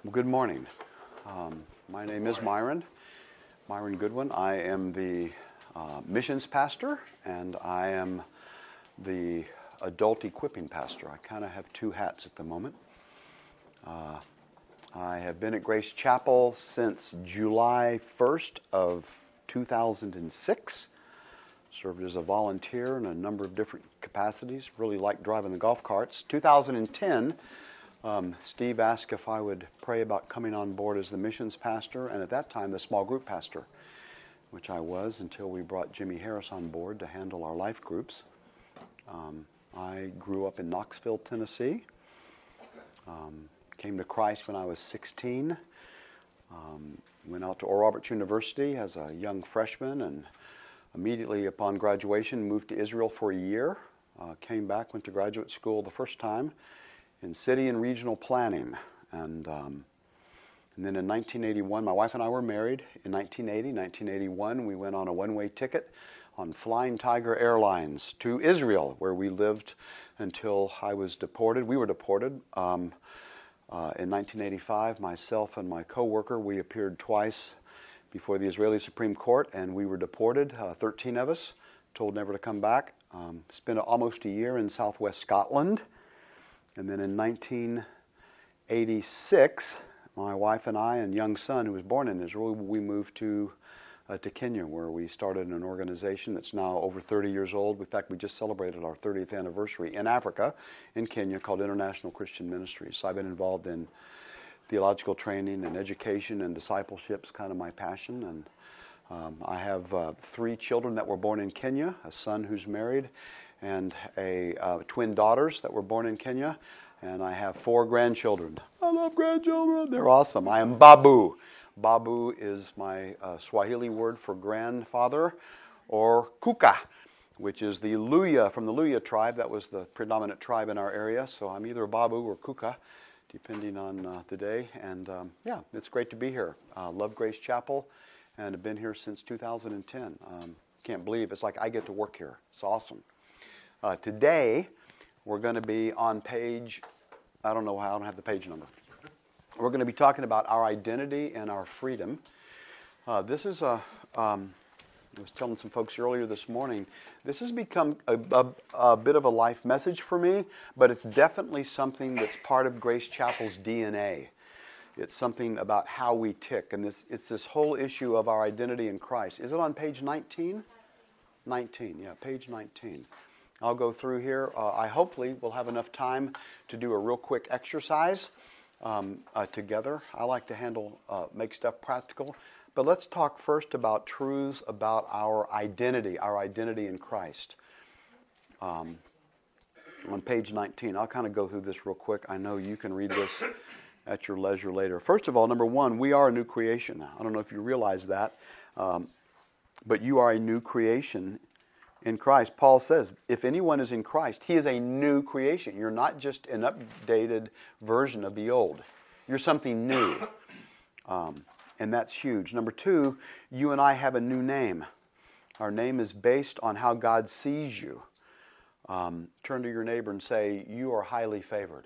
Good morning. My name is Myron Goodwin. I am the missions pastor, and I am the adult equipping pastor. I kind of have two hats at the moment. I have been at Grace Chapel since July 1st of 2006. Served as a volunteer in a number of different capacities. Really liked driving the golf carts. 2010, Steve asked if I would pray about coming on board as the missions pastor, and at that time the small group pastor, which I was until we brought Jimmy Harris on board to handle our life groups. I grew up in Knoxville, Tennessee. Came to Christ when I was 16. Went out to Oral Roberts University as a young freshman, and immediately upon graduation moved to Israel for a year. Came back, went to graduate school the first time in city and regional planning. And then in 1981, my wife and I were married. In 1981, we went on a one-way ticket on Flying Tiger Airlines to Israel, where we lived until I was deported. We were deported. In 1985, myself and my co-worker, we appeared twice before the Israeli Supreme Court, and we were deported, 13 of us, told never to come back. Spent almost a year in southwest Scotland. And then in 1986, my wife and I and young son, who was born in Israel, we moved to Kenya, where we started an organization that's now over 30 years old. In fact, we just celebrated our 30th anniversary in Africa, in Kenya, called International Christian Ministries. So I've been involved in theological training and education and discipleship is kind of my passion. And I have 3 children that were born in Kenya, a son who's married, and twin daughters that were born in Kenya. And I have 4 grandchildren. I love grandchildren. They're awesome. I am Babu. Babu is my Swahili word for grandfather, or Kuka, which is the Luya, from the Luya tribe. That was the predominant tribe in our area. So I'm either Babu or Kuka, depending on the day. And yeah, it's great to be here. Love Grace Chapel, and have been here since 2010. Can't believe it's like I get to work here. It's awesome. Today, we're going to be on page, I don't have the page number. We're going to be talking about our identity and our freedom. This is I was telling some folks earlier this morning, this has become a bit of a life message for me, but it's definitely something that's part of Grace Chapel's DNA. It's something about how we tick, and it's this whole issue of our identity in Christ. Is it on page 19? 19, yeah, page 19. I'll go through here. I hopefully will have enough time to do a real quick exercise together. I like to make stuff practical. But let's talk first about truths about our identity in Christ. On page 19, I'll kind of go through this real quick. I know you can read this at your leisure later. First of all, number one, we are a new creation. I don't know if you realize that, but you are a new creation in Christ. Paul says, if anyone is in Christ, he is a new creation. You're not just an updated version of the old. You're something new. And that's huge. Number two, you and I have a new name. Our name is based on how God sees you. Turn to your neighbor and say, you are highly favored.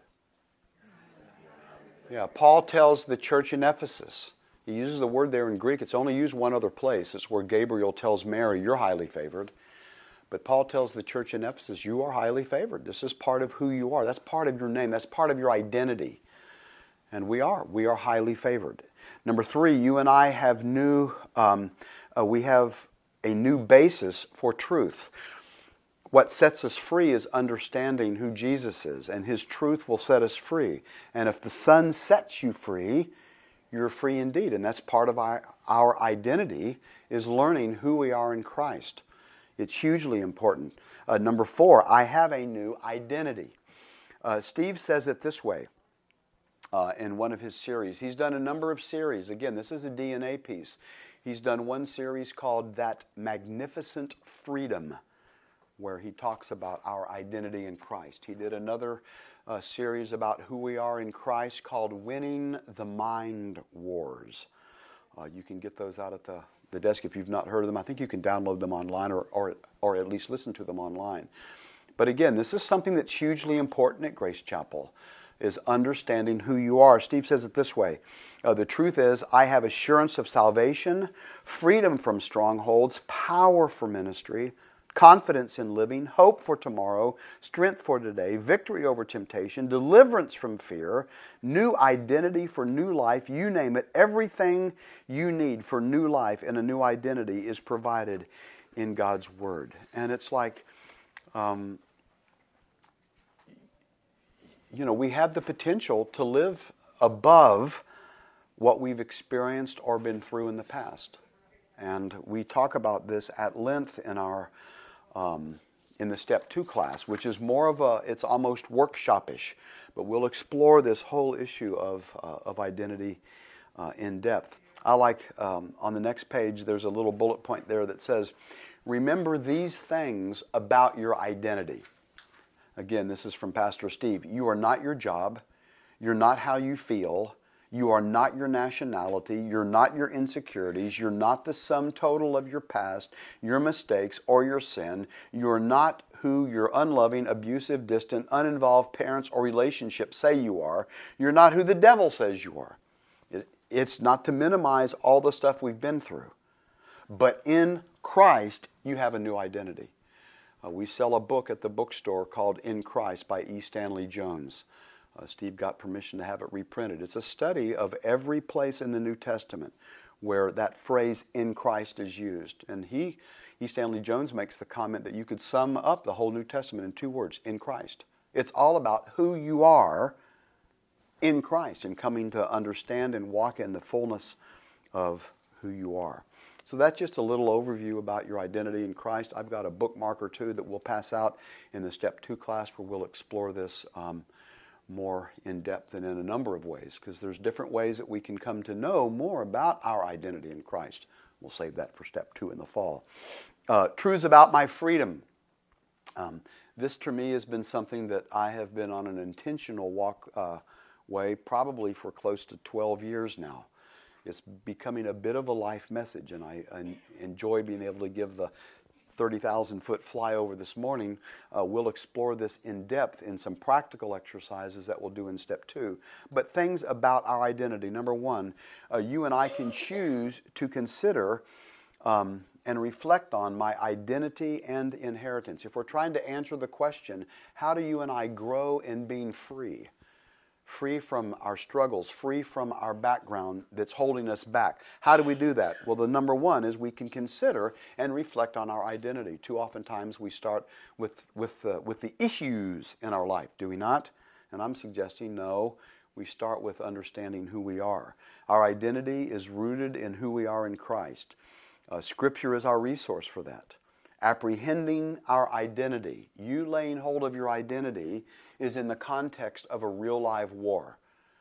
Yeah, Paul tells the church in Ephesus. He uses the word there in Greek. It's only used one other place. It's where Gabriel tells Mary, you're highly favored. But Paul tells the church in Ephesus, you are highly favored. This is part of who you are. That's part of your name. That's part of your identity. And we are highly favored. Number three, you and I have we have a new basis for truth. What sets us free is understanding who Jesus is, and His truth will set us free. And if the Son sets you free, you're free indeed. And that's part of our identity, is learning who we are in Christ. It's hugely important. Number four, I have a new identity. Steve says it this way in one of his series. He's done a number of series. Again, this is a DNA piece. He's done one series called That Magnificent Freedom, where he talks about our identity in Christ. He did another series about who we are in Christ called Winning the Mind Wars. You can get those out at the desk if you've not heard of them. I think you can download them online or at least listen to them online. But again, this is something that's hugely important at Grace Chapel. is understanding who you are. Steve says it this way. The truth is, I have assurance of salvation, freedom from strongholds, power for ministry, confidence in living, hope for tomorrow, strength for today, victory over temptation, deliverance from fear, new identity for new life, you name it. Everything you need for new life and a new identity is provided in God's Word. And it's like, we have the potential to live above what we've experienced or been through in the past. And we talk about this at length in our in the Step 2 class, which is more of it's almost workshopish, but we'll explore this whole issue of identity in depth. I like, on the next page, there's a little bullet point there that says, remember these things about your identity. Again, this is from Pastor Steve. You are not your job. You're not how you feel. You are not your nationality. You're not your insecurities. You're not the sum total of your past, your mistakes, or your sin. You're not who your unloving, abusive, distant, uninvolved parents or relationships say you are. You're not who the devil says you are. It's not to minimize all the stuff we've been through. But in Christ, you have a new identity. We sell a book at the bookstore called In Christ by E. Stanley Jones. Steve got permission to have it reprinted. It's a study of every place in the New Testament where that phrase in Christ is used. And E. Stanley Jones makes the comment that you could sum up the whole New Testament in 2 words, in Christ. It's all about who you are in Christ and coming to understand and walk in the fullness of who you are. So that's just a little overview about your identity in Christ. I've got a bookmark or two that we'll pass out in the Step 2 class where we'll explore this more in depth and in a number of ways, because there's different ways that we can come to know more about our identity in Christ. We'll save that for Step 2 in the fall. Truths about my freedom. This to me has been something that I have been on an intentional way probably for close to 12 years now. It's becoming a bit of a life message, and I enjoy being able to give the 30,000-foot flyover this morning. We'll explore this in depth in some practical exercises that we'll do in Step 2. But things about our identity. Number one, you and I can choose to consider and reflect on my identity and inheritance. If we're trying to answer the question, how do you and I grow in being free? Free from our struggles, free from our background that's holding us back. How do we do that? Well, the number one is we can consider and reflect on our identity. Too oftentimes we start with the issues in our life, do we not? And I'm suggesting no, we start with understanding who we are. Our identity is rooted in who we are in Christ. Scripture is our resource for that. Apprehending our identity, you laying hold of your identity, is in the context of a real live war.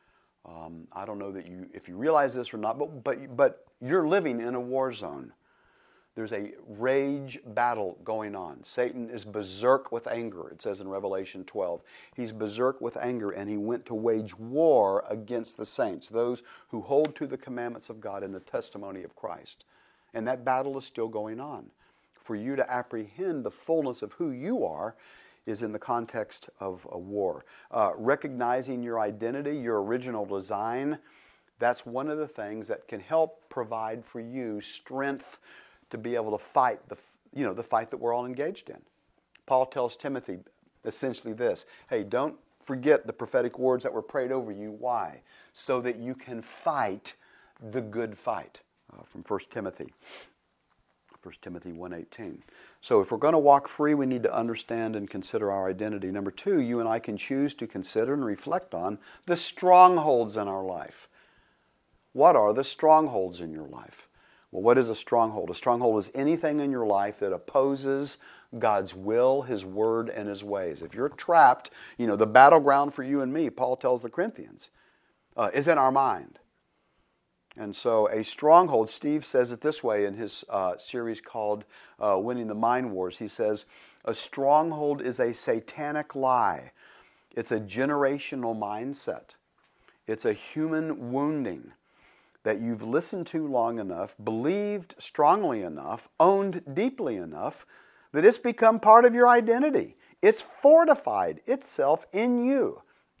I don't know if you realize this or not, but you're living in a war zone. There's a rage battle going on. Satan is berserk with anger, it says in Revelation 12. He's berserk with anger, and he went to wage war against the saints, those who hold to the commandments of God and the testimony of Christ. And that battle is still going on. For you to apprehend the fullness of who you are is in the context of a war. Recognizing your identity, your original design, that's one of the things that can help provide for you strength to be able to fight the fight that we're all engaged in. Paul tells Timothy essentially this: hey, don't forget the prophetic words that were prayed over you. Why? So that you can fight the good fight. From 1 Timothy 1:18. So if we're going to walk free, we need to understand and consider our identity. Number two, you and I can choose to consider and reflect on the strongholds in our life. What are the strongholds in your life? Well, what is a stronghold? A stronghold is anything in your life that opposes God's will, His word, and His ways. If you're trapped, the battleground for you and me, Paul tells the Corinthians, is in our mind. And so a stronghold, Steve says it this way in his series called Winning the Mind Wars. He says, a stronghold is a satanic lie. It's a generational mindset. It's a human wounding that you've listened to long enough, believed strongly enough, owned deeply enough, that it's become part of your identity. It's fortified itself in you.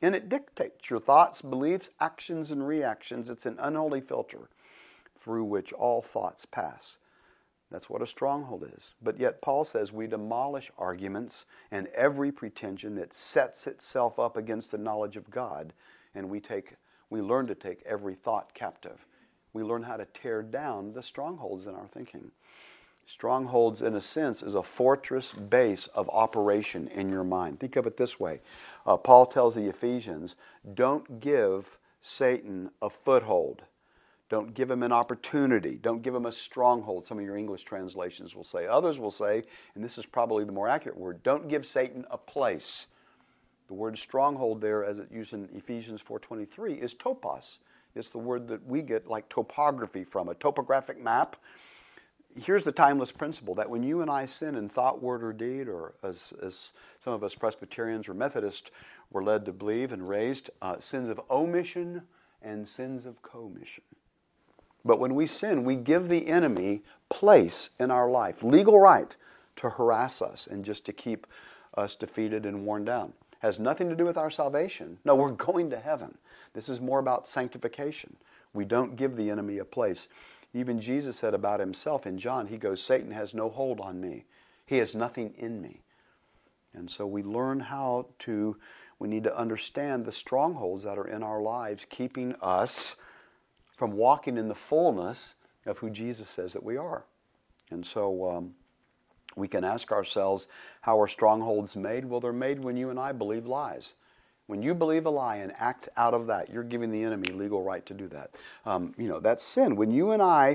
And it dictates your thoughts, beliefs, actions, and reactions. It's an unholy filter through which all thoughts pass. That's what a stronghold is. But yet Paul says we demolish arguments and every pretension that sets itself up against the knowledge of God, and we learn to take every thought captive. We learn how to tear down the strongholds in our thinking. Strongholds, in a sense, is a fortress base of operation in your mind. Think of it this way. Paul tells the Ephesians, don't give Satan a foothold. Don't give him an opportunity. Don't give him a stronghold. Some of your English translations will say. Others will say, and this is probably the more accurate word, don't give Satan a place. The word stronghold there, as it's used in Ephesians 4:23, is topos. It's the word that we get like topography from, a topographic map. Here's the timeless principle that when you and I sin in thought, word, or deed, or as some of us Presbyterians or Methodists were led to believe and raised, sins of omission and sins of commission. But when we sin, we give the enemy place in our life, legal right to harass us and just to keep us defeated and worn down. Has nothing to do with our salvation. No, we're going to heaven. This is more about sanctification. We don't give the enemy a place. Even Jesus said about himself in John, he goes, Satan has no hold on me. He has nothing in me. And so we learn we need to understand the strongholds that are in our lives, keeping us from walking in the fullness of who Jesus says that we are. And so we can ask ourselves, how are strongholds made? Well, they're made when you and I believe lies. When you believe a lie and act out of that, you're giving the enemy legal right to do that. That's sin. When you and I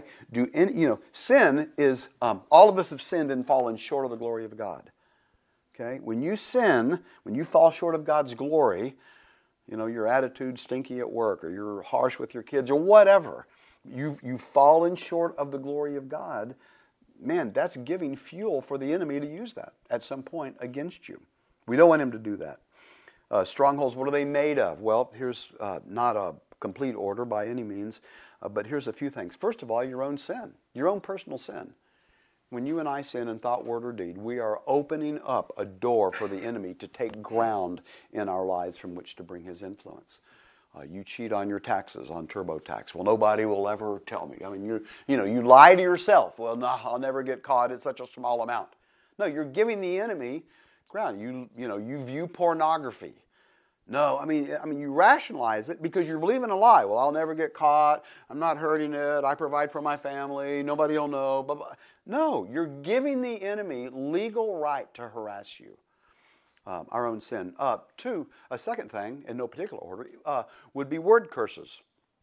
sin is, all of us have sinned and fallen short of the glory of God. Okay? When you sin, when you fall short of God's glory, your attitude's stinky at work, or you're harsh with your kids, or whatever, you've fallen short of the glory of God, man, that's giving fuel for the enemy to use that at some point against you. We don't want him to do that. Strongholds, what are they made of? Well, here's not a complete order by any means, but here's a few things. First of all, your own sin, your own personal sin. When you and I sin in thought, word, or deed, we are opening up a door for the enemy to take ground in our lives from which to bring his influence. You cheat on your taxes on TurboTax. Well, nobody will ever tell me. I mean, you lie to yourself. Well, no, I'll never get caught. It's such a small amount. No, you're giving the enemy ground. You view pornography. No, I mean you rationalize it because you're believing a lie. Well, I'll never get caught. I'm not hurting it. I provide for my family. Nobody will know. Blah, blah. No, you're giving the enemy legal right to harass you. Our own sin. Two, a second thing, in no particular order, would be word curses.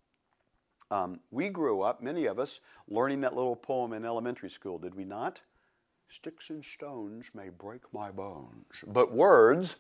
We grew up, many of us, learning that little poem in elementary school, did we not? Sticks and stones may break my bones, but words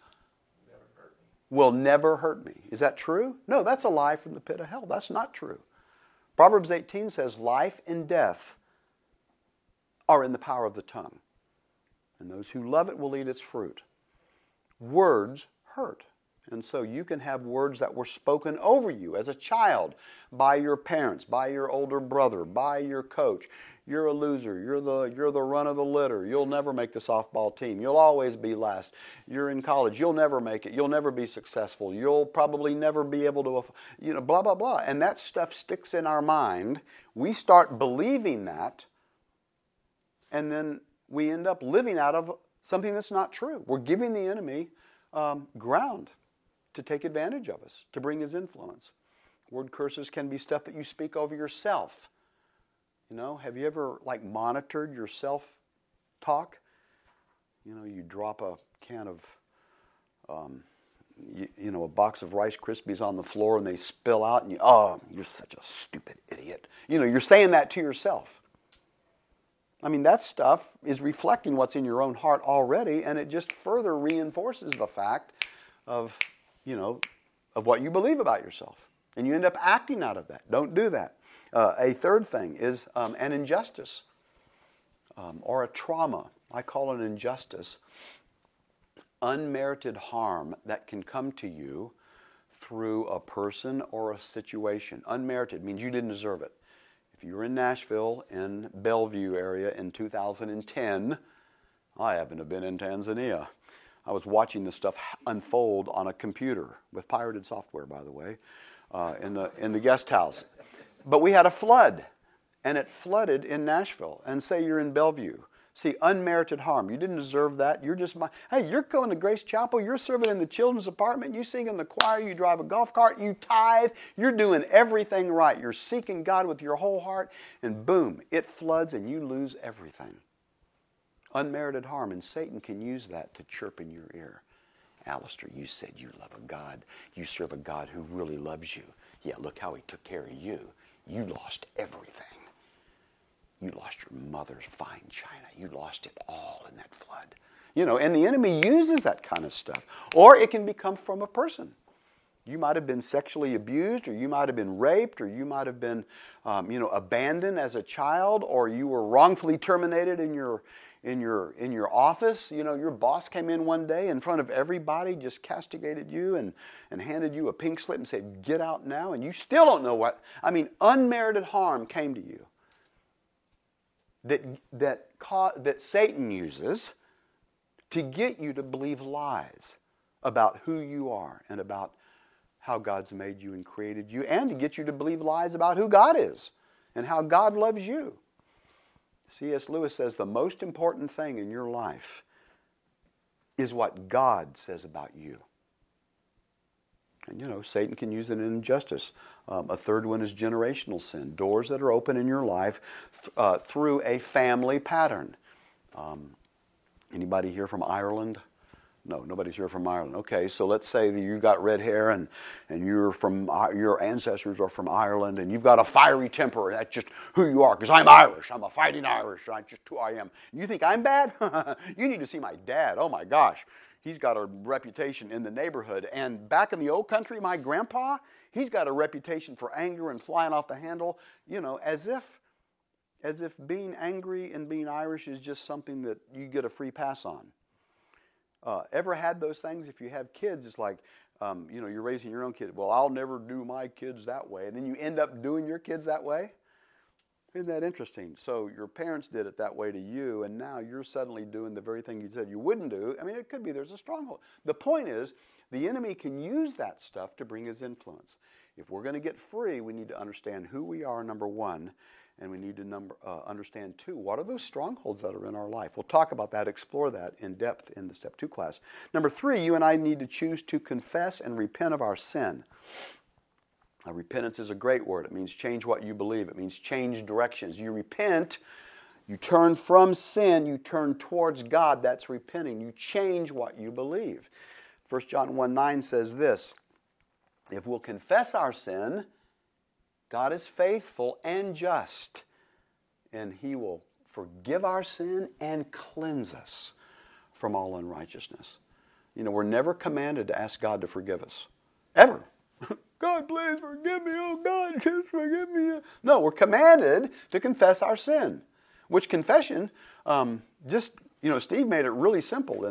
will never hurt me. Is that true? No, that's a lie from the pit of hell. That's not true. Proverbs 18 says, life and death are in the power of the tongue, and those who love it will eat its fruit. Words hurt. And so you can have words that were spoken over you as a child by your parents, by your older brother, by your coach. You're a loser. You're the run of the litter. You'll never make the softball team. You'll always be last. You're in college. You'll never make it. You'll never be successful. You'll probably never be able to, blah, blah, blah. And that stuff sticks in our mind. We start believing that, and then we end up living out of something that's not true. We're giving the enemy ground to take advantage of us, to bring his influence. Word curses can be stuff that you speak over yourself. Have you ever monitored your self-talk? You drop a can of, a box of Rice Krispies on the floor and they spill out and you're such a stupid idiot. You're saying that to yourself. I mean, that stuff is reflecting what's in your own heart already, and it just further reinforces the fact of what you believe about yourself. And you end up acting out of that. Don't do that. A third thing is an injustice or a trauma. I call it an injustice. Unmerited harm that can come to you through a person or a situation. Unmerited means you didn't deserve it. If you were in Nashville, in Bellevue area in 2010, I happen to have been in Tanzania. I was watching this stuff unfold on a computer with pirated software, by the way, in the guest house. But we had a flood, and it flooded in Nashville. And say you're in Bellevue. See, unmerited harm. You didn't deserve that. You're just hey, you're going to Grace Chapel. You're serving in the children's department. You sing in the choir. You drive a golf cart. You tithe. You're doing everything right. You're seeking God with your whole heart. And boom, it floods and you lose everything. Unmerited harm. And Satan can use that to chirp in your ear. Alistair, you said you love a God. You serve a God who really loves you. Yeah, look how he took care of you. You lost everything. You lost your mother's fine china. You lost it all in that flood. And the enemy uses that kind of stuff. Or it can become from a person. You might have been sexually abused, or you might have been raped, or you might have been, abandoned as a child, or you were wrongfully terminated in your office. Your boss came in one day in front of everybody, just castigated you and handed you a pink slip and said, "Get out now," and you still don't know what. Unmerited harm came to you. That Satan uses to get you to believe lies about who you are and about how God's made you and created you, and to get you to believe lies about who God is and how God loves you. C.S. Lewis says the most important thing in your life is what God says about you. And Satan can use it in injustice. A third one is generational sin. Doors that are open in your life through a family pattern. Anybody here from Ireland? No, nobody's here from Ireland. Okay, so let's say that you got red hair and your ancestors are from Ireland, and you've got a fiery temper. That's just who you are, because I'm Irish. I'm a fighting Irish. That's just who I am. You think I'm bad? You need to see my dad. Oh my gosh. He's got a reputation in the neighborhood. And back in the old country, my grandpa, he's got a reputation for anger and flying off the handle, as if being angry and being Irish is just something that you get a free pass on. Ever had those things? If you have kids, it's like, you're raising your own kid. Well, I'll never do my kids that way. And then you end up doing your kids that way. Isn't that interesting? So your parents did it that way to you, and now you're suddenly doing the very thing you said you wouldn't do. It could be there's a stronghold. The point is, the enemy can use that stuff to bring his influence. If we're going to get free, we need to understand who we are, number one, and we need to understand, two, what are those strongholds that are in our life? We'll talk about that, explore that in depth in the Step 2 class. Number three, you and I need to choose to confess and repent of our sin. Repentance is a great word. It means change what you believe. It means change directions. You repent, you turn from sin, you turn towards God. That's repenting. You change what you believe. 1 John 1:9 says this, if we'll confess our sin, God is faithful and just, and he will forgive our sin and cleanse us from all unrighteousness. We're never commanded to ask God to forgive us. Ever. God, please forgive me. Oh, God, just forgive me. No, we're commanded to confess our sin, which confession, Steve made it really simple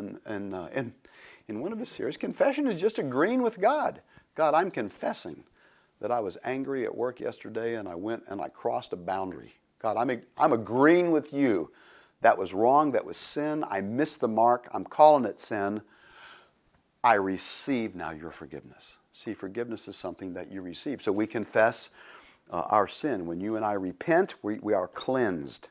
in one of his series. Confession is just agreeing with God. God, I'm confessing that I was angry at work yesterday and I went and I crossed a boundary. God, I'm agreeing with you. That was wrong. That was sin. I missed the mark. I'm calling it sin. I receive now your forgiveness. See, forgiveness is something that you receive. So we confess our sin. When you and I repent, we are cleansed.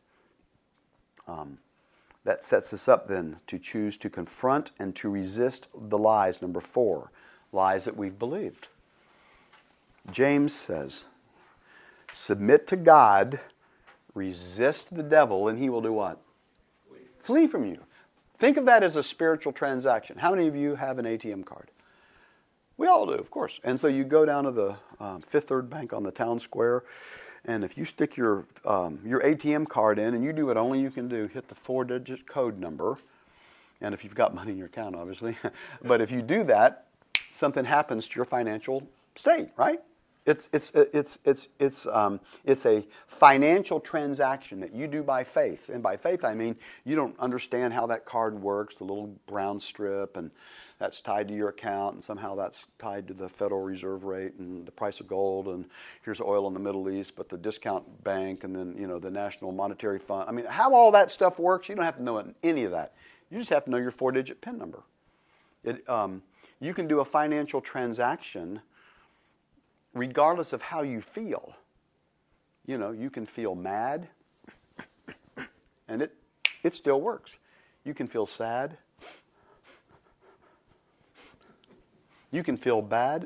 That sets us up then to choose to confront and to resist the lies. Number 4, lies that we've believed. James says, submit to God, resist the devil, and he will do what? Flee from you. Think of that as a spiritual transaction. How many of you have an ATM card? We all do, of course. And so you go down to the Fifth Third Bank on the town square, and if you stick your ATM card in, and you do what only you can do, hit the 4-digit code number, and if you've got money in your account, obviously, but if you do that, something happens to your financial state, right? It's a financial transaction that you do by faith, and by faith I mean you don't understand how that card works, the little brown strip, and that's tied to your account, and somehow that's tied to the Federal Reserve rate and the price of gold, and here's oil in the Middle East, but the discount bank, and then the National Monetary Fund. How all that stuff works, you don't have to know any of that. You just have to know your 4-digit PIN number. You can do a financial transaction regardless of how you feel. You know, you can feel mad, and it still works. You can feel sad. You can feel bad.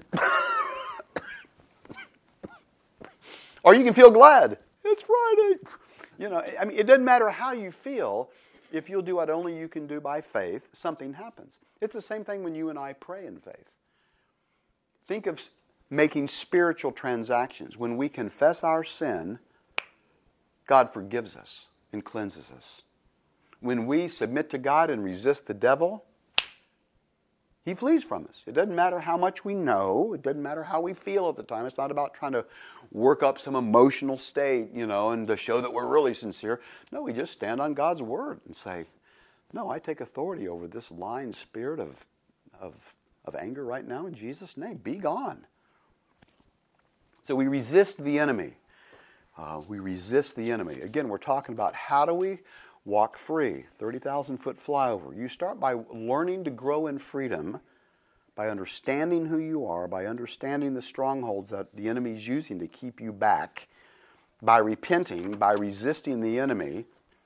Or you can feel glad. It's Friday. You know, I mean, it doesn't matter how you feel. If you'll do what only you can do by faith, something happens. It's the same thing when you and I pray in faith. Think of making spiritual transactions. When we confess our sin, God forgives us and cleanses us. When we submit to God and resist the devil, He flees from us. It doesn't matter how much we know. It doesn't matter how we feel at the time. It's not about trying to work up some emotional state, you know, and to show that we're really sincere. No, we just stand on God's word and say, no, I take authority over this lying spirit of anger right now in Jesus' name. Be gone. So we resist the enemy. We resist the enemy. Again, we're talking about how do we walk free, 30,000-foot flyover. You start by learning to grow in freedom, by understanding who you are, by understanding the strongholds that the enemy is using to keep you back, by repenting, by resisting the enemy,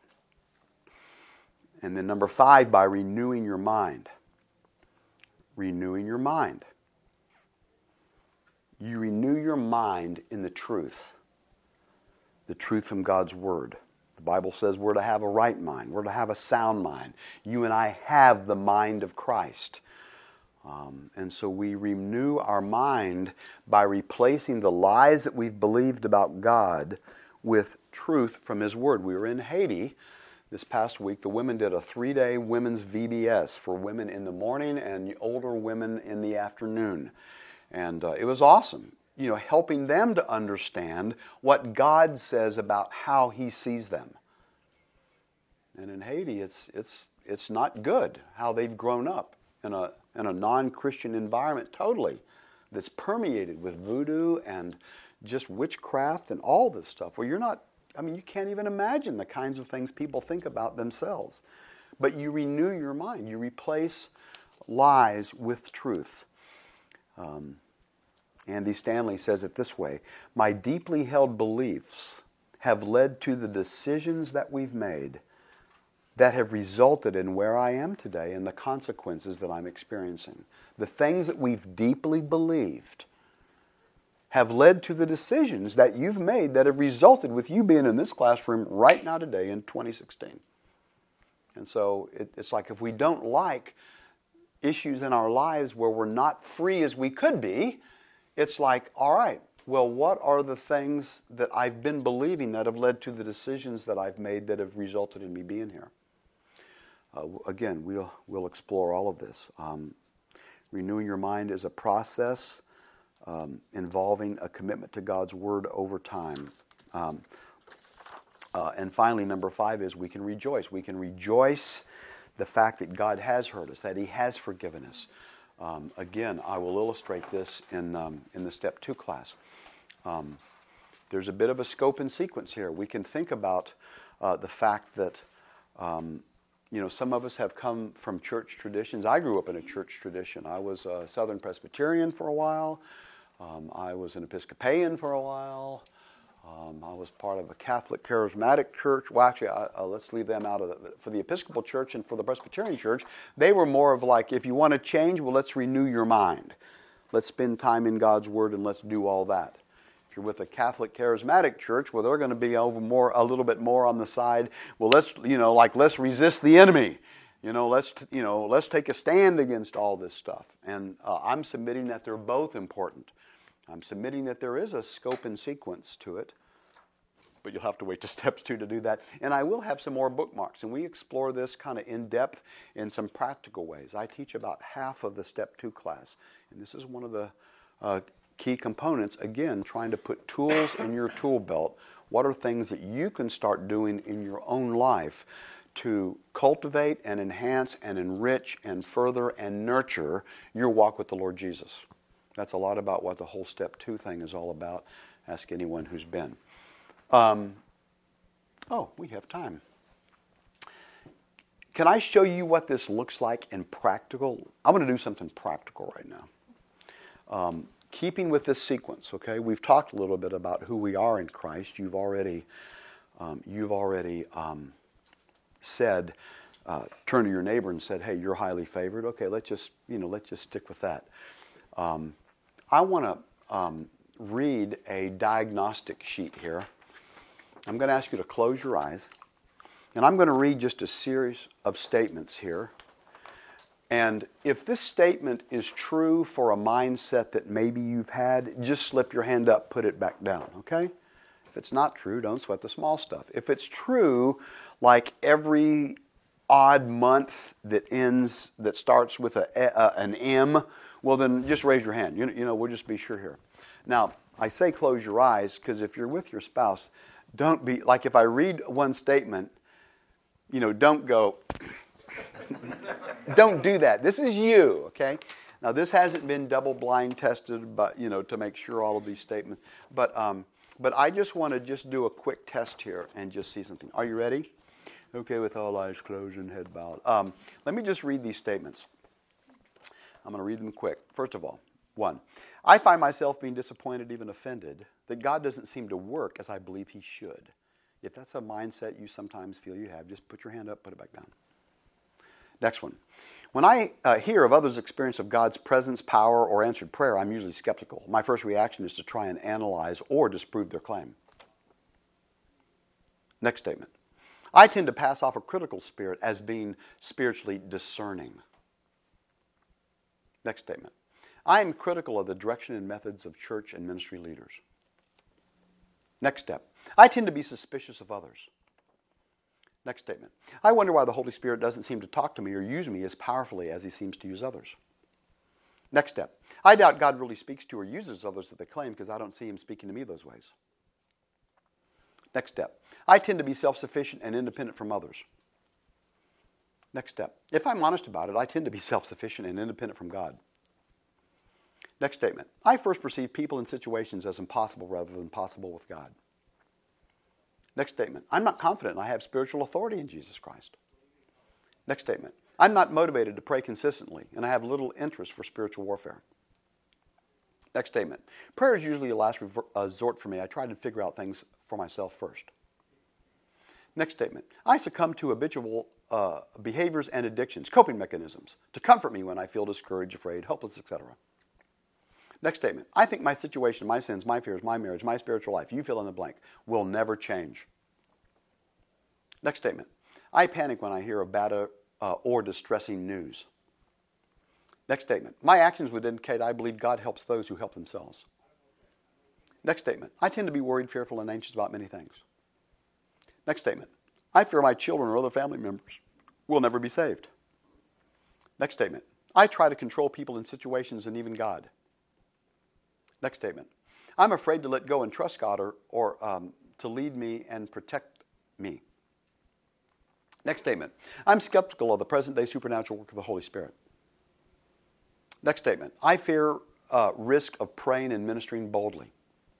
and then number 5, by renewing your mind. Renewing your mind. You renew your mind in the truth from God's Word. The Bible says we're to have a right mind. We're to have a sound mind. You and I have the mind of Christ. And so we renew our mind by replacing the lies that we've believed about God with truth from His Word. We were in Haiti this past week. The women did a 3-day women's VBS for women in the morning and older women in the afternoon. And it was awesome. You know, helping them to understand what God says about how He sees them. And in Haiti, it's not good how they've grown up in a non-Christian environment totally, that's permeated with voodoo and just witchcraft and all this stuff. Well, you can't even imagine the kinds of things people think about themselves. But you renew your mind. You replace lies with truth. Andy Stanley says it this way: my deeply held beliefs have led to the decisions that we've made that have resulted in where I am today and the consequences that I'm experiencing. The things that we've deeply believed have led to the decisions that you've made that have resulted with you being in this classroom right now today in 2016. And so it's like if we don't like issues in our lives where we're not free as we could be, it's like, all right, well, what are the things that I've been believing that have led to the decisions that I've made that have resulted in me being here? Again, we'll explore all of this. Renewing your mind is a process involving a commitment to God's Word over time. And finally, number 5 is we can rejoice. We can rejoice the fact that God has heard us, that He has forgiven us. Again, I will illustrate this in the Step 2 class. There's a bit of a scope and sequence here. We can think about the fact that some of us have come from church traditions. I grew up in a church tradition. I was a Southern Presbyterian for a while. I was an Episcopalian for a while. I was part of a Catholic charismatic church. Well, actually, let's leave them out of it. For the Episcopal church and for the Presbyterian church, they were more of like, if you want to change, well, let's renew your mind. Let's spend time in God's Word and let's do all that. If you're with a Catholic charismatic church, well, they're going to be a little bit more on the side. Well, let's resist the enemy. Let's take a stand against all this stuff. And I'm submitting that they're both important. I'm submitting that there is a scope and sequence to it, but you'll have to wait to Step 2 to do that. And I will have some more bookmarks, and we explore this kind of in depth in some practical ways. I teach about half of the Step 2 class, and this is one of the key components, again, trying to put tools in your tool belt. What are things that you can start doing in your own life to cultivate and enhance and enrich and further and nurture your walk with the Lord Jesus? That's a lot about what the whole Step 2 thing is all about. Ask anyone who's been. We have time. Can I show you what this looks like in practical? I'm going to do something practical right now. Keeping with this sequence, okay? We've talked a little bit about who we are in Christ. You've already said, turn to your neighbor and said, "Hey, you're highly favored." Okay, let's just stick with that. I want to read a diagnostic sheet here. I'm going to ask you to close your eyes, and I'm going to read just a series of statements here. And if this statement is true for a mindset that maybe you've had, just slip your hand up, put it back down, okay? If it's not true, don't sweat the small stuff. If it's true, like every odd month that starts with an M, well then just raise your hand. We'll just be sure here. Now, I say close your eyes because if you're with your spouse, don't be, like if I read one statement, don't go, don't do that. This is you, okay? Now, this hasn't been double blind tested, but, to make sure all of these statements. But I just want to do a quick test here and just see something. Are you ready? Okay, with all eyes closed and head bowed. Let me just read these statements. I'm going to read them quick. First of all, 1, I find myself being disappointed, even offended, that God doesn't seem to work as I believe He should. If that's a mindset you sometimes feel you have, just put your hand up, put it back down. Next one. When I hear of others' experience of God's presence, power, or answered prayer, I'm usually skeptical. My first reaction is to try and analyze or disprove their claim. Next statement. I tend to pass off a critical spirit as being spiritually discerning. Next statement. I am critical of the direction and methods of church and ministry leaders. Next step. I tend to be suspicious of others. Next statement. I wonder why the Holy Spirit doesn't seem to talk to me or use me as powerfully as He seems to use others. Next step. I doubt God really speaks to or uses others that they claim because I don't see Him speaking to me those ways. Next step. I tend to be self-sufficient and independent from others. Next step. If I'm honest about it, I tend to be self-sufficient and independent from God. Next statement. I first perceive people and situations as impossible rather than possible with God. Next statement. I'm not confident I have spiritual authority in Jesus Christ. Next statement. I'm not motivated to pray consistently, and I have little interest for spiritual warfare. Next statement. Prayer is usually a last resort for me. I try to figure out things for myself first. Next statement. I succumb to habitual behaviors and addictions, coping mechanisms, to comfort me when I feel discouraged, afraid, hopeless, etc. Next statement. I think my situation, my sins, my fears, my marriage, my spiritual life, you fill in the blank, will never change. Next statement. I panic when I hear of bad or distressing news. Next statement. My actions would indicate I believe God helps those who help themselves. Next statement. I tend to be worried, fearful, and anxious about many things. Next statement. I fear my children or other family members will never be saved. Next statement. I try to control people and situations and even God. Next statement. I'm afraid to let go and trust God or to lead me and protect me. Next statement. I'm skeptical of the present-day supernatural work of the Holy Spirit. Next statement. I fear risk of praying and ministering boldly.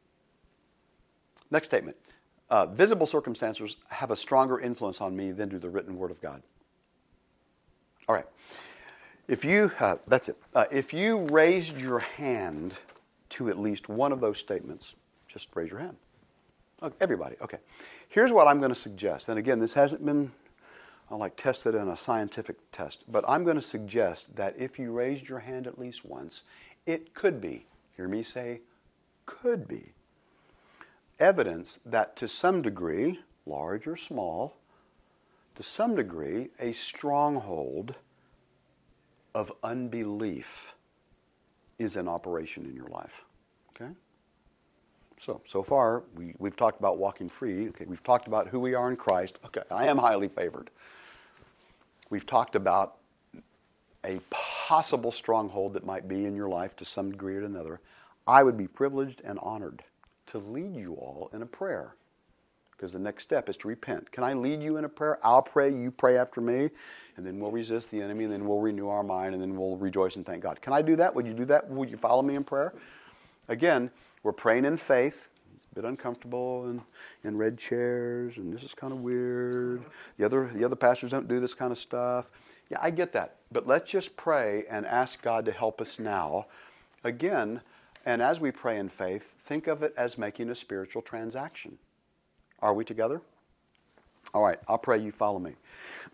Next statement. Visible circumstances have a stronger influence on me than do the written Word of God. All right. That's it. If you raised your hand to at least one of those statements, just raise your hand. Okay, everybody. Okay. Here's what I'm going to suggest. And again, this hasn't been tested in a scientific test, but I'm going to suggest that if you raised your hand at least once, it could be, hear me say, could be, evidence that to some degree, large or small, to some degree, a stronghold of unbelief is in operation in your life. Okay? So far, we've talked about walking free. Okay, we've talked about who we are in Christ. Okay, I am highly favored. We've talked about a possible stronghold that might be in your life to some degree or another. I would be privileged and honored to lead you all in a prayer, because the next step is to repent. Can I lead you in a prayer? I'll pray, you pray after me, and then we'll resist the enemy, and then we'll renew our mind, and then we'll rejoice and thank God. Can I do that? Would you do that? Would you follow me in prayer? Again, we're praying in faith. a bit uncomfortable in red chairs, and this is kind of weird. The other pastors don't do this kind of stuff. Yeah, I get that. But let's just pray and ask God to help us now. Again, and as we pray in faith, think of it as making a spiritual transaction. Are we together? All right, I'll pray, you follow me.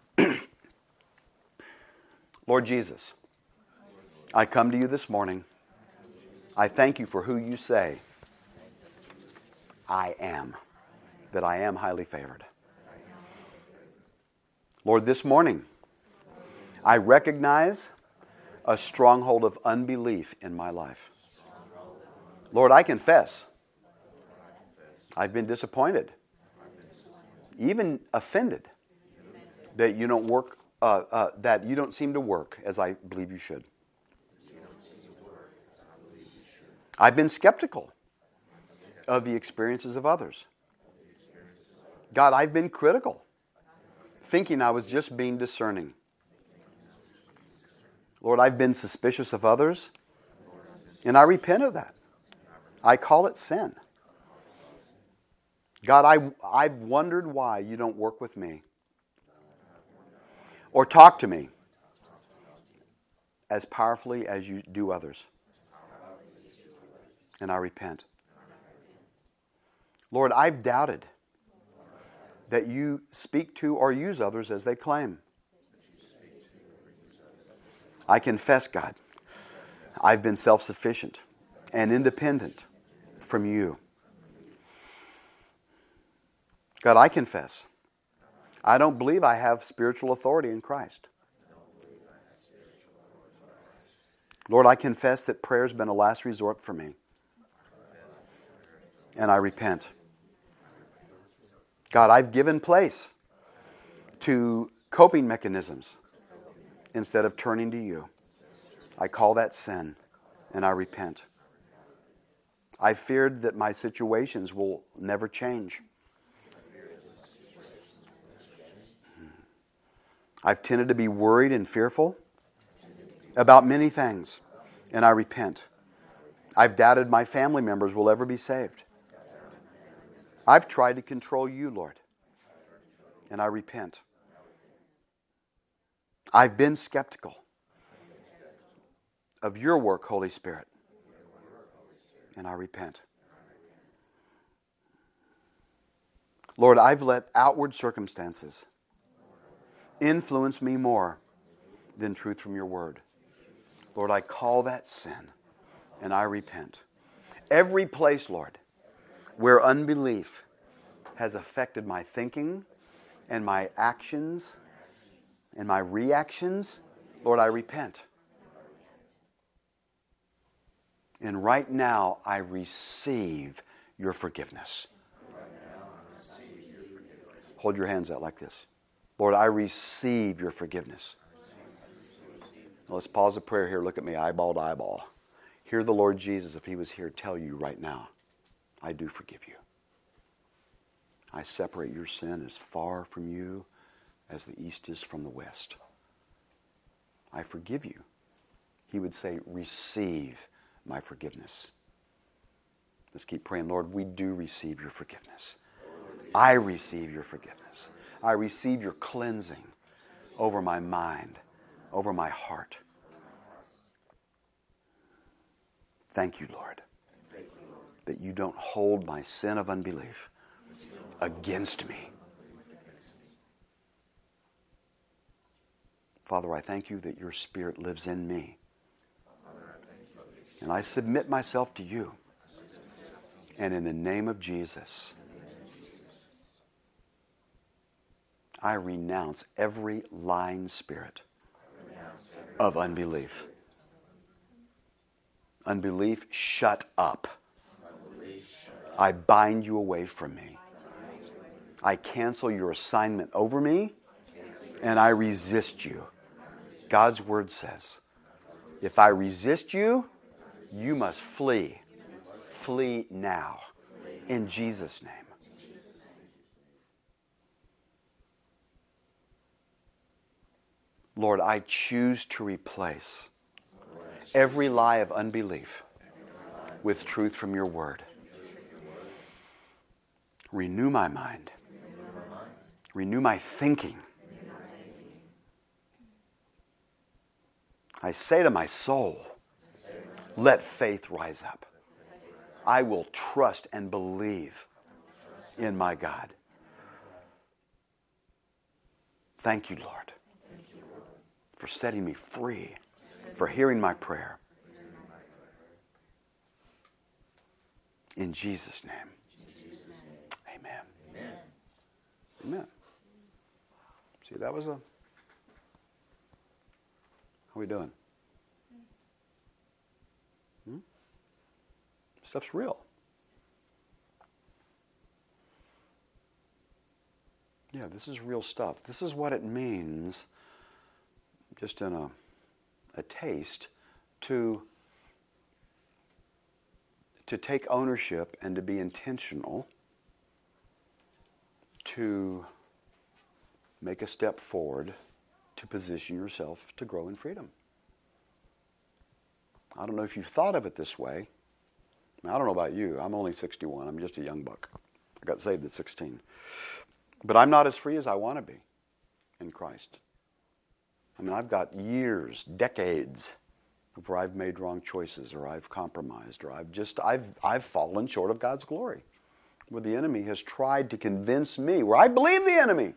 Lord Jesus, I come to you this morning. I thank you for who you say I am, that I am highly favored. Lord, this morning, I recognize a stronghold of unbelief in my life. Lord, I confess I've been disappointed, even offended, that you don't work, that you don't seem to work as I believe you should. I've been skeptical of the experiences of others. God, I've been critical, thinking I was just being discerning. Lord, I've been suspicious of others, and I repent of that. I call it sin. God, I've wondered why you don't work with me or talk to me as powerfully as you do others. And I repent. Lord, I've doubted that you speak to or use others as they claim. I confess, God, I've been self-sufficient and independent from you. God, I confess, I don't believe I have spiritual authority in Christ. Lord, I confess that prayer has been a last resort for me. And I repent. God, I've given place to coping mechanisms instead of turning to you. I call that sin, and I repent. I feared that my situations will never change. I've tended to be worried and fearful about many things, and I repent. I've doubted my family members will ever be saved. I've tried to control you, Lord, and I repent. I've been skeptical of your work, Holy Spirit, and I repent. Lord, I've let outward circumstances influence me more than truth from your word. Lord, I call that sin, and I repent. Every place, Lord, where unbelief has affected my thinking and my actions and my reactions, Lord, I repent. And right now, I receive your forgiveness. Hold your hands out like this. Lord, I receive your forgiveness. Now, let's pause the prayer here. Look at me, eyeball to eyeball. Hear the Lord Jesus, if he was here, tell you right now, I do forgive you. I separate your sin as far from you as the east is from the west. I forgive you. He would say, receive my forgiveness. Let's keep praying. Lord, we do receive your forgiveness. I receive your forgiveness. I receive your cleansing over my mind, over my heart. Thank you, Lord, that you don't hold my sin of unbelief against me. Father, I thank you that your Spirit lives in me. And I submit myself to you. And in the name of Jesus, I renounce every lying spirit of unbelief. Unbelief, shut up. I bind you away from me. I cancel your assignment over me, and I resist you. God's word says, if I resist you, you must flee. Flee now. In Jesus' name. Lord, I choose to replace every lie of unbelief with truth from your word. Renew my mind. Renew my thinking. I say to my soul, let faith rise up. I will trust and believe in my God. Thank you, Lord, for setting me free, for hearing my prayer. In Jesus' name. Amen. Amen. See, that was a... How are we doing? Stuff's real. Yeah, this is real stuff. This is what it means, just in a taste, to take ownership and to be intentional, to make a step forward, to position yourself to grow in freedom. I don't know if you've thought of it this way. I don't know about you. I'm only 61. I'm just a young buck. I got saved at 16. But I'm not as free as I want to be in Christ. I mean, I've got years, decades where I've made wrong choices, or I've compromised, or I've fallen short of God's glory. Where the enemy has tried to convince me, where I believe the enemy.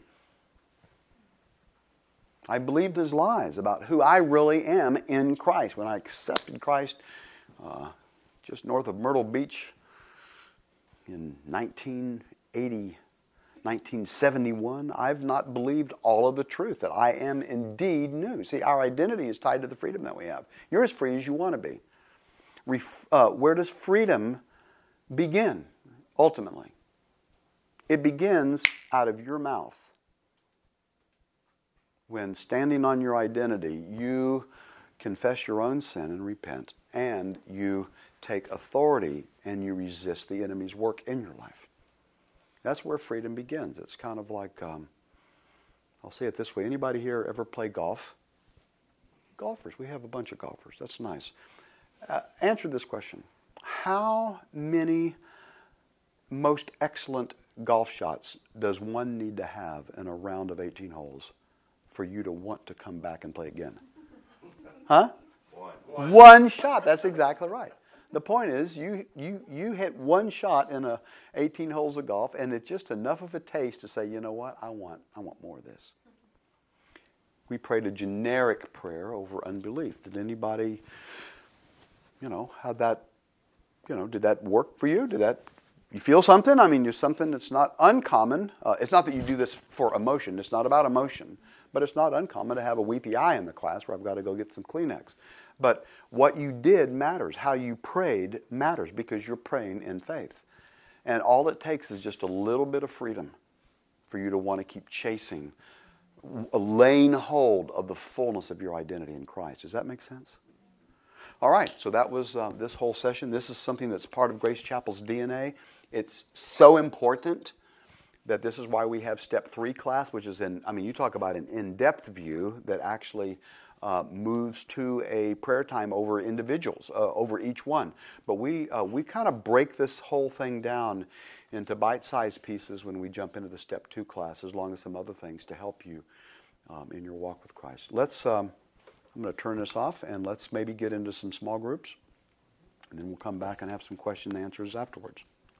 I believed his lies about who I really am in Christ. When I accepted Christ just north of Myrtle Beach in 1971, I've not believed all of the truth, that I am indeed new. See, our identity is tied to the freedom that we have. You're as free as you want to be. Where does freedom begin, ultimately? It begins out of your mouth. When standing on your identity, you confess your own sin and repent, and you take authority and you resist the enemy's work in your life. That's where freedom begins. It's kind of like, I'll say it this way. Anybody here ever play golf? Golfers. We have a bunch of golfers. That's nice. Answer this question. How many most excellent golf shots does one need to have in a round of 18 holes for you to want to come back and play again? Huh? One shot. That's exactly right. The point is, you hit one shot in 18 holes of golf, and it's just enough of a taste to say, you know what, I want more of this. We prayed a generic prayer over unbelief. Did anybody, have that, did that work for you? You feel something? I mean, there's something that's not uncommon. It's not that you do this for emotion. It's not about emotion. But it's not uncommon to have a weepy eye in the class where I've got to go get some Kleenex. But what you did matters. How you prayed matters, because you're praying in faith. And all it takes is just a little bit of freedom for you to want to keep chasing, laying hold of the fullness of your identity in Christ. Does that make sense? All right, so that was this whole session. This is something that's part of Grace Chapel's DNA. It's so important that this is why we have Step 3 class, which is you talk about an in-depth view that actually moves to a prayer time over individuals, over each one. But we kind of break this whole thing down into bite-sized pieces when we jump into the Step 2 class, as long as some other things to help you in your walk with Christ. I'm going to turn this off, and let's maybe get into some small groups, and then we'll come back and have some question and answers afterwards.